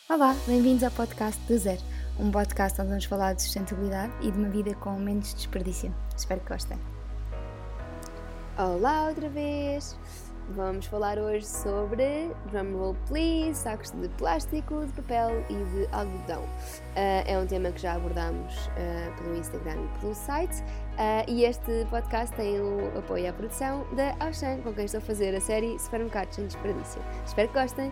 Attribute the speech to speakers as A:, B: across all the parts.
A: Olá, bem-vindos ao podcast do Zero, um podcast onde vamos falar de sustentabilidade e de uma vida com menos desperdício. Espero que gostem.
B: Olá outra vez! Vamos falar hoje sobre, drumroll please, sacos de plástico, de papel e de algodão. É um tema que já abordámos pelo Instagram e pelo site e este podcast tem o apoio à produção da Auchan, com quem estou a fazer a série Supermercados Sem Desperdício. Espero que gostem!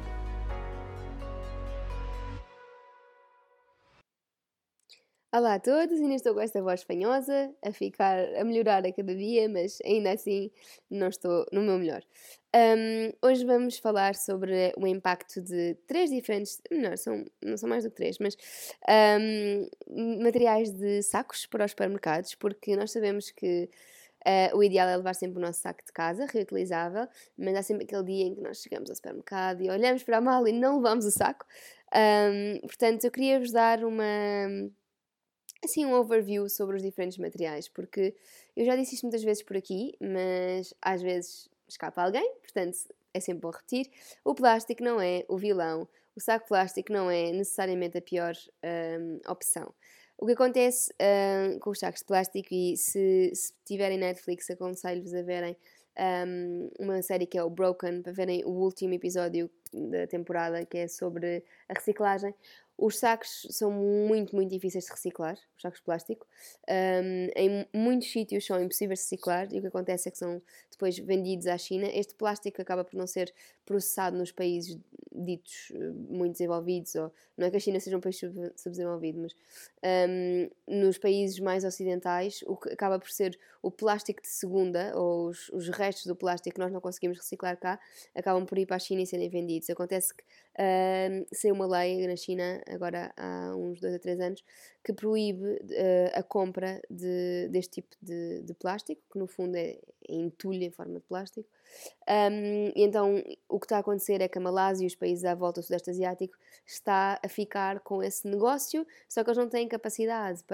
B: Olá a todos, ainda estou com esta voz fanhosa, a melhorar a cada dia, mas ainda assim não estou no meu melhor. Hoje vamos falar sobre o impacto de três diferentes, não são mais do que três, mas materiais de sacos para os supermercados, porque nós sabemos que o ideal é levar sempre o nosso saco de casa, reutilizável, mas há sempre aquele dia em que nós chegamos ao supermercado e olhamos para a mala e não levamos o saco. Portanto, eu queria vos dar assim, um overview sobre os diferentes materiais, porque eu já disse isto muitas vezes por aqui, mas às vezes escapa alguém, portanto é sempre bom repetir. O plástico não é o vilão, o saco plástico não é necessariamente a pior opção. O que acontece com os sacos de plástico, e se tiverem Netflix, aconselho-vos a verem uma série que é o Broken, para verem o último episódio da temporada, que é sobre a reciclagem. Os sacos são muito, muito difíceis de reciclar, os sacos de plástico. Em muitos sítios são impossíveis de reciclar e o que acontece é que são depois vendidos à China. Este plástico acaba por não ser processado nos países ditos muito desenvolvidos, ou não é que a China seja um país subdesenvolvido, mas nos países mais ocidentais, o que acaba por ser o plástico de segunda, ou os restos do plástico que nós não conseguimos reciclar cá, acabam por ir para a China e serem vendidos. Acontece que saiu uma lei na China, agora há uns 2 a 3 anos, que proíbe a compra deste tipo de plástico, que no fundo é entulho em forma de plástico. E então o que está a acontecer é que a Malásia e os países à volta do Sudeste Asiático está a ficar com esse negócio, só que eles não têm capacidade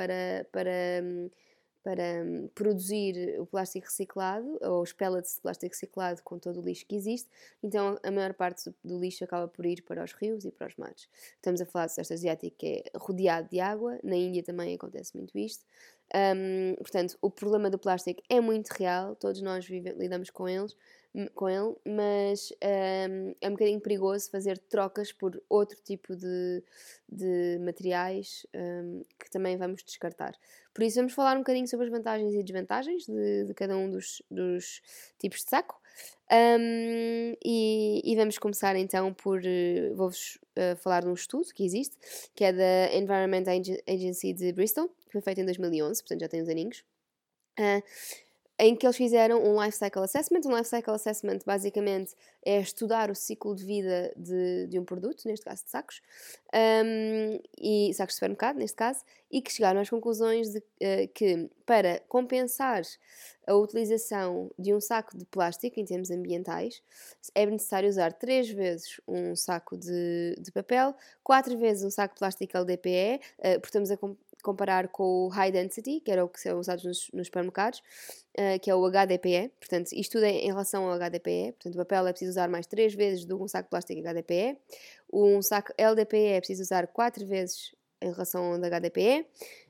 B: para produzir o plástico reciclado, ou os pellets de plástico reciclado com todo o lixo que existe, então a maior parte do lixo acaba por ir para os rios e para os mares. Estamos a falar do Sudeste Asiático, que é rodeado de água, na Índia também acontece muito isto. Portanto, o problema do plástico é muito real, todos nós lidamos com ele, mas é um bocadinho perigoso fazer trocas por outro tipo de materiais que também vamos descartar. Por isso vamos falar um bocadinho sobre as vantagens e desvantagens de cada um dos tipos de saco. E vamos começar então por vou-vos falar de um estudo que existe, que é da Environment Agency de Bristol, que foi feito em 2011, portanto já tem uns aninhos. Em que eles fizeram um Life Cycle Assessment. Um Life Cycle Assessment basicamente é estudar o ciclo de vida de um produto, neste caso de sacos, e sacos de supermercado, neste caso, e que chegaram às conclusões de que para compensar a utilização de um saco de plástico em termos ambientais, é necessário usar 3 vezes um saco de papel, 4 vezes um saco de plástico LDPE, porque estamos a comparar com o High Density, que era o que são usados nos supermercados, que é o HDPE. Portanto, isto tudo é em relação ao HDPE. Portanto, o papel é preciso usar mais 3 vezes do que um saco de plástico HDPE. Um saco LDPE é preciso usar 4 vezes em relação ao HDPE.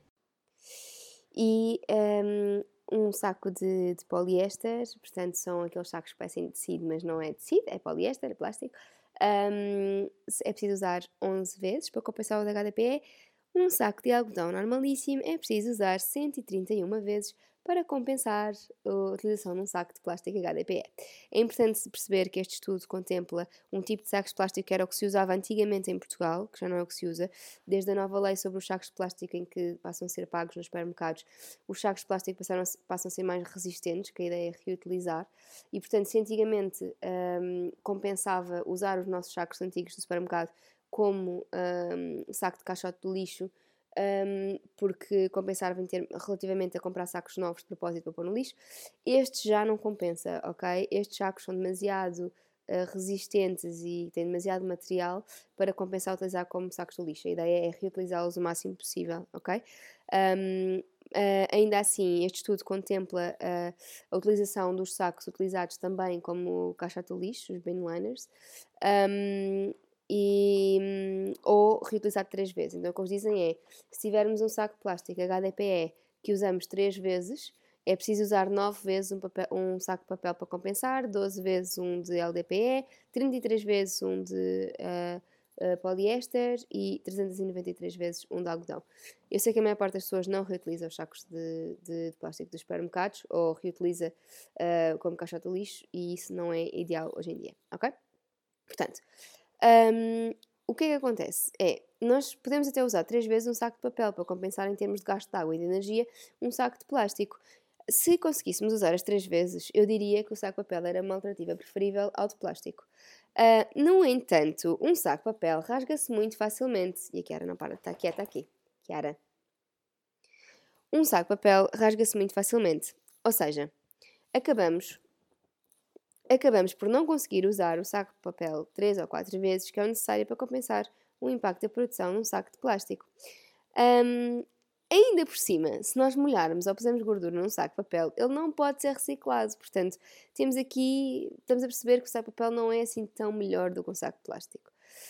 B: E um saco de poliéster, portanto, são aqueles sacos que parecem tecido, mas não é tecido, é poliéster, é plástico. É preciso usar 11 vezes para compensar o HDPE. Um saco de algodão normalíssimo é preciso usar 131 vezes para compensar a utilização de um saco de plástico HDPE. É importante perceber que este estudo contempla um tipo de sacos de plástico que era o que se usava antigamente em Portugal, que já não é o que se usa, desde a nova lei sobre os sacos de plástico em que passam a ser pagos nos supermercados. Os sacos de plástico passam a ser mais resistentes, que a ideia é reutilizar, e portanto se antigamente compensava usar os nossos sacos antigos do supermercado como saco de caixote de lixo, porque compensava relativamente a comprar sacos novos de propósito para pôr no lixo. Estes já não compensa, ok? Estes sacos são demasiado resistentes e têm demasiado material para compensar utilizar como sacos de lixo. A ideia é reutilizá-los o máximo possível, ok? Ainda assim, este estudo contempla a utilização dos sacos utilizados também como caixote de lixo, os bin liners, ou reutilizado 3 vezes. Então o que eles dizem é, se tivermos um saco de plástico HDPE que usamos 3 vezes, é preciso usar 9 vezes um saco de papel para compensar, 12 vezes um de LDPE, 33 vezes um de poliéster e 393 vezes um de algodão. Eu sei que a maior parte das pessoas não reutiliza os sacos de plástico dos supermercados ou reutiliza como caixote de lixo e isso não é ideal hoje em dia, ok? Portanto, o que é que acontece? Nós podemos até usar 3 vezes um saco de papel para compensar em termos de gasto de água e de energia um saco de plástico. Se conseguíssemos usar as 3 vezes, eu diria que o saco de papel era uma alternativa preferível ao de plástico. No entanto, um saco de papel rasga-se muito facilmente. E a Chiara não para de estar quieta aqui. Chiara. Um saco de papel rasga-se muito facilmente. Ou seja, acabamos por não conseguir usar o saco de papel 3 ou 4 vezes que é necessário para compensar o impacto da produção num saco de plástico. Ainda por cima, se nós molharmos ou pusermos gordura num saco de papel, ele não pode ser reciclado. Portanto, estamos a perceber que o saco de papel não é assim tão melhor do que um saco de plástico.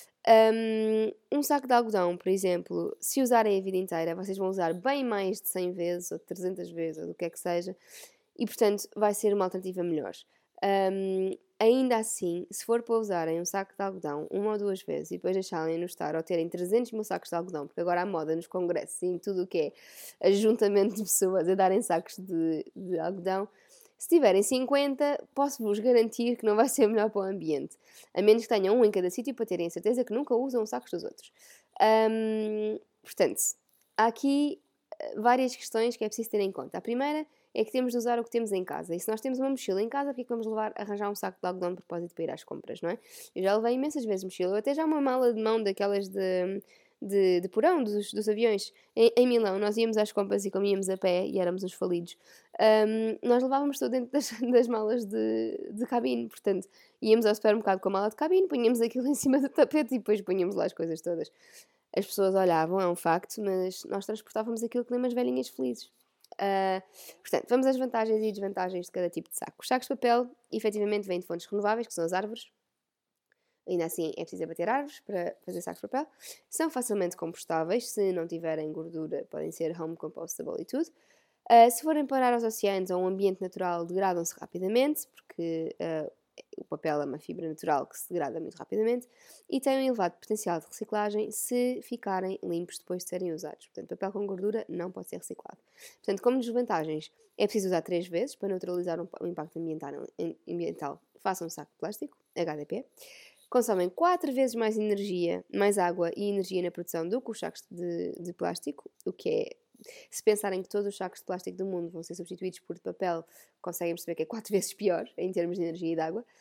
B: Um saco de algodão, por exemplo, se usarem a vida inteira, vocês vão usar bem mais de 100 vezes ou de 300 vezes ou do que é que seja e, portanto, vai ser uma alternativa melhor. Ainda assim, se for para usarem um saco de algodão 1 ou 2 vezes e depois deixarem-no estar ou terem 300 mil sacos de algodão, porque agora há moda nos congressos e em tudo o que é ajuntamento de pessoas a darem sacos de algodão, se tiverem 50, posso-vos garantir que não vai ser melhor para o ambiente. A menos que tenham um em cada sítio para terem a certeza que nunca usam os sacos dos outros. Portanto, há aqui várias questões que é preciso ter em conta. A primeira é que temos de usar o que temos em casa. E se nós temos uma mochila em casa, porque é que vamos arranjar um saco de algodão de propósito para ir às compras, não é? Eu já levei imensas vezes mochila, ou até já uma mala de mão daquelas de porão dos aviões. Em Milão, nós íamos às compras e comíamos a pé e éramos uns falidos. Nós levávamos tudo dentro das malas de cabine, portanto, íamos ao supermercado com a mala de cabine, punhamos aquilo em cima do tapete e depois punhamos lá as coisas todas. As pessoas olhavam, é um facto, mas nós transportávamos aquilo que nem umas velhinhas felizes. Portanto, vamos às vantagens e desvantagens de cada tipo de saco. Os sacos de papel, efetivamente, vêm de fontes renováveis, que são as árvores. Ainda assim, é preciso abater árvores para fazer sacos de papel. São facilmente compostáveis, se não tiverem gordura, podem ser home compostable e tudo. Se forem parar aos oceanos ou a um ambiente natural, degradam-se rapidamente, porque o papel é uma fibra natural que se degrada muito rapidamente e têm um elevado potencial de reciclagem se ficarem limpos depois de serem usados. Portanto, papel com gordura não pode ser reciclado. Portanto, como desvantagens, é preciso usar 3 vezes para neutralizar o impacto ambiental. Façam um saco de plástico, HDP. Consomem 4 vezes mais energia, mais água e energia na produção do que os sacos de plástico, o que é, se pensarem que todos os sacos de plástico do mundo vão ser substituídos por de papel, conseguem perceber que é 4 vezes pior em termos de energia e de água.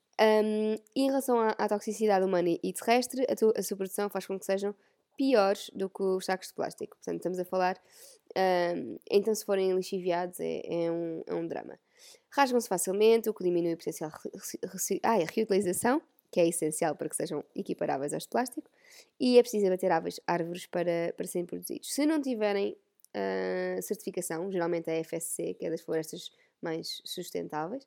B: E em relação à toxicidade humana e terrestre, a sua produção faz com que sejam piores do que os sacos de plástico. Portanto, estamos a falar... então, se forem lixiviados, é um drama. Rasgam-se facilmente, o que diminui o potencial reutilização, que é essencial para que sejam equiparáveis aos de plástico, e é preciso abater árvores para serem produzidos. Se não tiverem certificação, geralmente é a FSC, que é das florestas mais sustentáveis,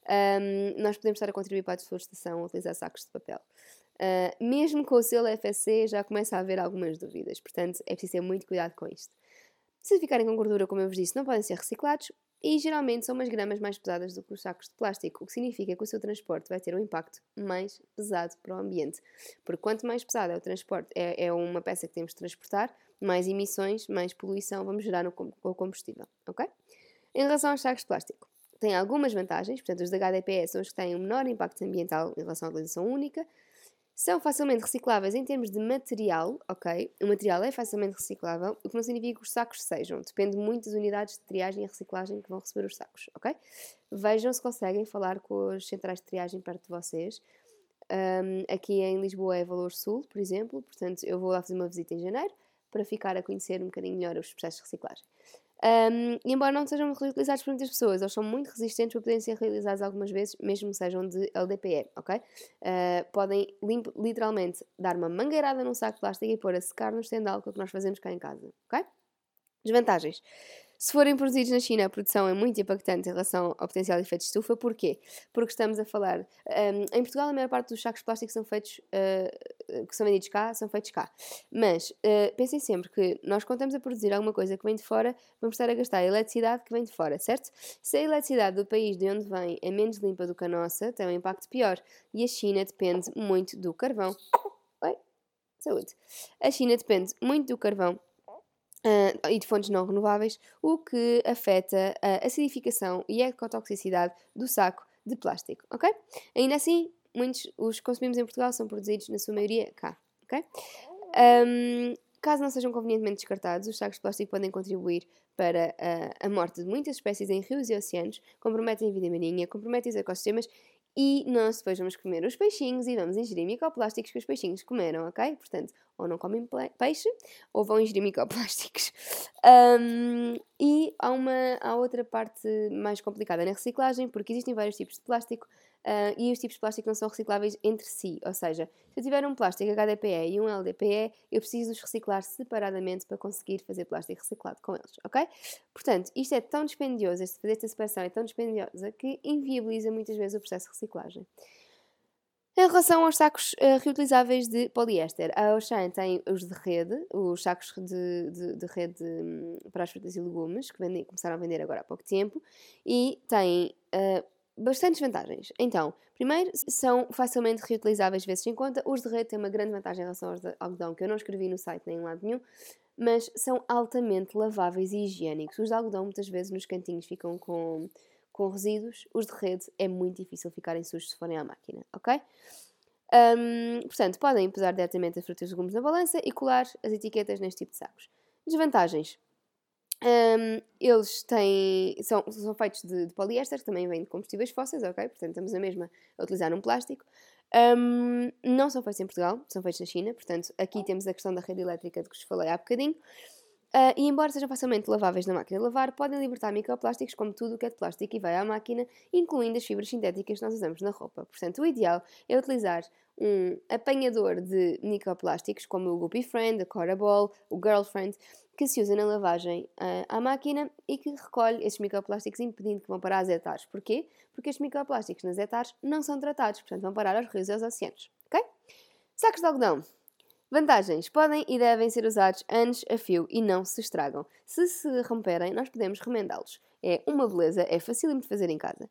B: nós podemos estar a contribuir para a desflorestação a utilizar sacos de papel. Mesmo com o selo FSC já começa a haver algumas dúvidas, portanto é preciso ter muito cuidado com isto. Se ficarem com gordura, como eu vos disse, não podem ser reciclados e geralmente são umas gramas mais pesadas do que os sacos de plástico, o que significa que o seu transporte vai ter um impacto mais pesado para o ambiente. Porque quanto mais pesado é o transporte, é uma peça que temos de transportar, mais emissões, mais poluição vamos gerar no combustível, ok? Em relação aos sacos de plástico, tem algumas vantagens, portanto os de HDPE são os que têm um menor impacto ambiental em relação à utilização única, são facilmente recicláveis em termos de material, ok? O material é facilmente reciclável, o que não significa que os sacos sejam. Depende muito das unidades de triagem e reciclagem que vão receber os sacos, ok? Vejam se conseguem falar com as centrais de triagem perto de vocês. Aqui em Lisboa é Valor Sul, por exemplo, portanto eu vou lá fazer uma visita em janeiro para ficar a conhecer um bocadinho melhor os processos de reciclagem. E embora não sejam reutilizados por muitas pessoas, eles são muito resistentes para poderem ser realizados algumas vezes, mesmo que sejam de LDPE, ok? Podem literalmente dar uma mangueirada num saco de plástico e pôr a secar no estendal, que é o que nós fazemos cá em casa, ok? Desvantagens. Se forem produzidos na China, a produção é muito impactante em relação ao potencial de efeito de estufa. Porquê? Porque estamos a falar... em Portugal, a maior parte dos sacos plásticos são feitos, que são vendidos cá, são feitos cá. Mas pensem sempre que nós, quando estamos a produzir alguma coisa que vem de fora, vamos estar a gastar a eletricidade que vem de fora, certo? Se a eletricidade do país de onde vem é menos limpa do que a nossa, tem um impacto pior. E a China depende muito do carvão. Oi? Saúde. A China depende muito do carvão e de fontes não renováveis, o que afeta a acidificação e a ecotoxicidade do saco de plástico, ok? Ainda assim, muitos os que consumimos em Portugal são produzidos, na sua maioria, cá, ok? Caso não sejam convenientemente descartados, os sacos de plástico podem contribuir para a morte de muitas espécies em rios e oceanos, comprometem a vida marinha, comprometem os ecossistemas e nós depois vamos comer os peixinhos e vamos ingerir microplásticos que os peixinhos comeram, ok? Portanto, ou não comem peixe ou vão ingerir microplásticos. E há outra parte mais complicada na reciclagem, porque existem vários tipos de plástico e os tipos de plástico não são recicláveis entre si. Ou seja, se eu tiver um plástico HDPE e um LDPE, eu preciso os reciclar separadamente para conseguir fazer plástico reciclado com eles, ok? Portanto, isto é tão dispendioso, fazer esta separação é tão dispendiosa que inviabiliza muitas vezes o processo de reciclagem. Em relação aos sacos reutilizáveis de poliéster, a Auchan tem os de rede, os sacos de rede para as frutas e legumes, que começaram a vender agora há pouco tempo, e têm bastantes vantagens. Então, primeiro, são facilmente reutilizáveis vezes em conta. Os de rede têm uma grande vantagem em relação aos de algodão, que eu não escrevi no site nem em lado nenhum, mas são altamente laváveis e higiênicos. Os de algodão muitas vezes nos cantinhos ficam com resíduos. Os de rede é muito difícil ficarem sujos se forem à máquina, ok? Portanto, podem pesar diretamente as frutas e legumes na balança e colar as etiquetas neste tipo de sacos. Desvantagens. Eles são feitos de poliéster, que também vêm de combustíveis fósseis, ok? Portanto, estamos a mesma a utilizar um plástico. Não são feitos em Portugal, são feitos na China. Portanto, aqui temos a questão da rede elétrica de que vos falei há bocadinho. E embora sejam facilmente laváveis na máquina de lavar, podem libertar microplásticos como tudo o que é de plástico e vai à máquina, incluindo as fibras sintéticas que nós usamos na roupa. Portanto, o ideal é utilizar um apanhador de microplásticos como o Goopy Friend, a Cora Ball, o Girlfriend, que se usa na lavagem à máquina e que recolhe esses microplásticos impedindo que vão parar às hectares. Porquê? Porque estes microplásticos nas hectares não são tratados, portanto vão parar aos rios e aos oceanos. Ok? Sacos de algodão. Vantagens. Podem e devem ser usados anos a fio e não se estragam. Se romperem, nós podemos remendá-los. É uma beleza, é facílimo de fazer em casa.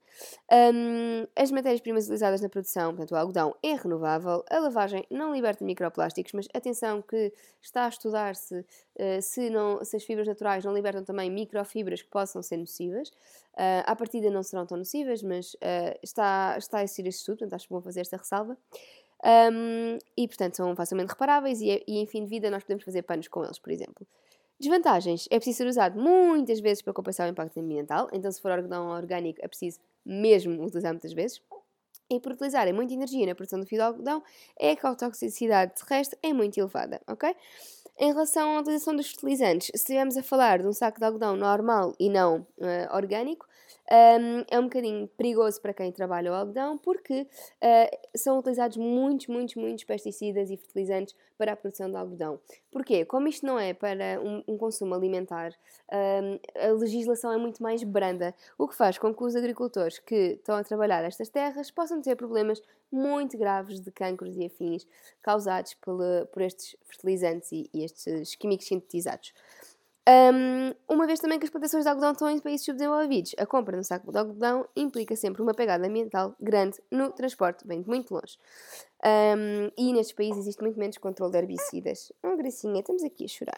B: As matérias-primas utilizadas na produção, portanto o algodão, é renovável. A lavagem não liberta microplásticos, mas atenção que está a estudar-se se as fibras naturais não libertam também microfibras que possam ser nocivas. À partida não serão tão nocivas, mas está a existir este estudo, portanto acho bom fazer esta ressalva. E portanto são facilmente reparáveis e em fim de vida nós podemos fazer panos com eles, por exemplo. Desvantagens: é preciso ser usado muitas vezes para compensar o impacto ambiental, então se for algodão orgânico é preciso mesmo utilizar muitas vezes. E por utilizarem muita energia na produção do fio de algodão, a ecotoxicidade terrestre é muito elevada, ok? Em relação à utilização dos fertilizantes, se estivermos a falar de um saco de algodão normal e não orgânico, é um bocadinho perigoso para quem trabalha o algodão porque são utilizados muitos pesticidas e fertilizantes para a produção de algodão. Porquê? Como isto não é para um consumo alimentar, a legislação é muito mais branda, o que faz com que os agricultores que estão a trabalhar estas terras possam ter problemas muito graves de cancros e afins causados por estes fertilizantes e estes químicos sintetizados. Uma vez também que as plantações de algodão estão em países subdesenvolvidos, a compra de um saco de algodão implica sempre uma pegada ambiental grande no transporte, vem de muito longe. E nestes países existe muito menos controle de herbicidas. Gracinha, estamos aqui a chorar.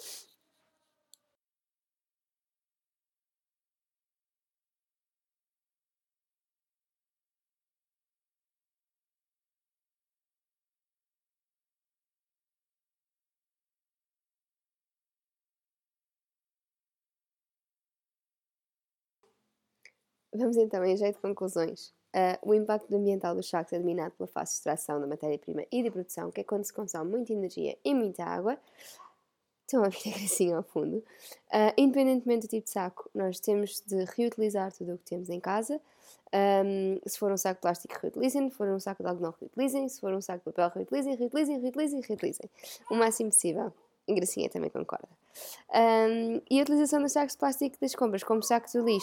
B: Vamos então em jeito de conclusões. O impacto ambiental dos sacos é dominado pela fase de extração da matéria-prima e de produção, que é quando se consome muita energia e muita água. Estão a vir a gracinha ao fundo. Independentemente do tipo de saco, nós temos de reutilizar tudo o que temos em casa. Se for um saco de plástico, reutilizem. Se for um saco de algodão, reutilizem. Se for um saco de papel, reutilizem. O máximo possível. A gracinha também concorda. E a utilização dos sacos de plástico das compras como sacos de lixo